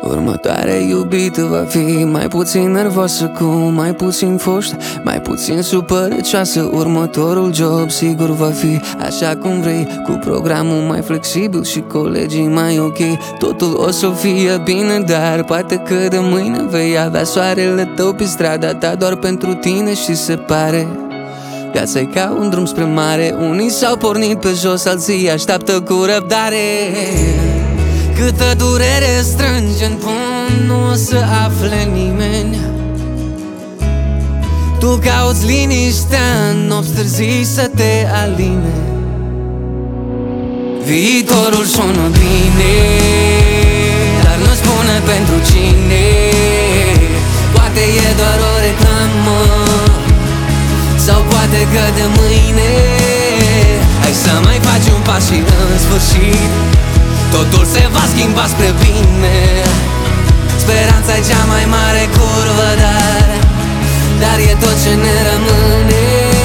Următoarea iubită va fi mai puțin nervoasă, cu mai puțin foști, mai puțin supărăcioasă. Următorul job sigur va fi așa cum vrei, cu programul mai flexibil și colegii mai ok. Totul o să fie bine, dar poate că de mâine vei avea soarele tău pe strada ta doar pentru tine. Și se pare viața-i ca un drum spre mare, unii s-au pornit pe jos, alții așteaptă cu răbdare. Câtă durere strânge în pumn, nu o să afle nimeni. Tu cauți liniștea în nopți târzii să te aline. Viitorul sună bine, dar nu spune pentru cine. Poate e doar o reclamă, sau poate că de mâine hai să mai faci un pas și în sfârșit totul se va schimba spre bine. Speranța e cea mai mare curvă, dar e tot ce ne rămâne.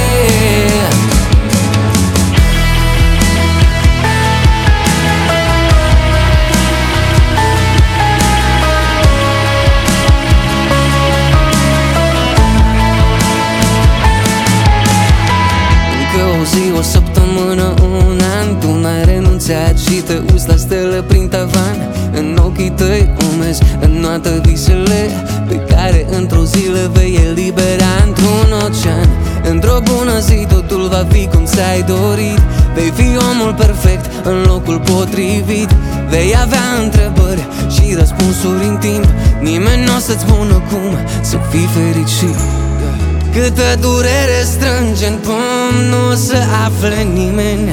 Încă o zi, o săptămână, un an, tu n-ai renunțat și te uiți la stele prin tavan. În ochii tăi umezi înnoată visele pe care într-o zi le vei elibera într-un ocean. Într-o bună zi totul va fi cum ți-ai dorit. Vei fi omul perfect în locul potrivit. Vei avea întrebări și răspunsuri în timp. Nimeni n-o să-ți spună cum să fii fericit. Câtă durere strânge în pumn, nu o să afle nimeni.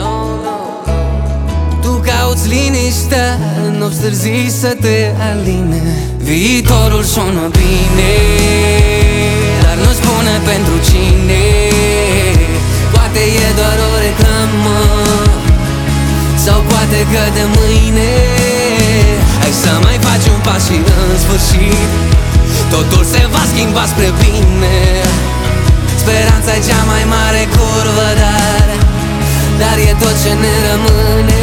Tu cauți liniștea în nopți târzii să te aline. Viitorul sună bine, dar nu spune pentru cine. Poate e doar o reclamă, sau poate că de mâine hai să mai faci un pas și în sfârșit totul se va schimba spre bine. Speranța e cea mai mare curvă, dar e tot ce ne rămâne.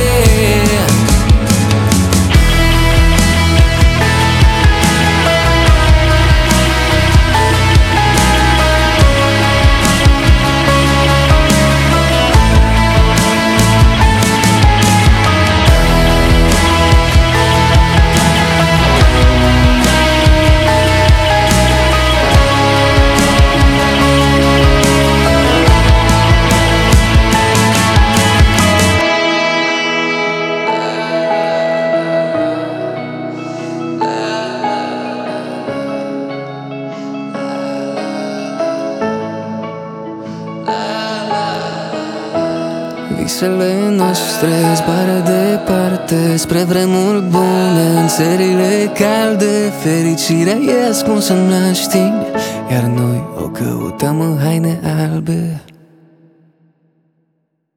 Visele noastre zboară departe spre vremuri bune, în țările calde. Fericirea e ascunsă în mlaștini, iar noi o căutăm în haine albe.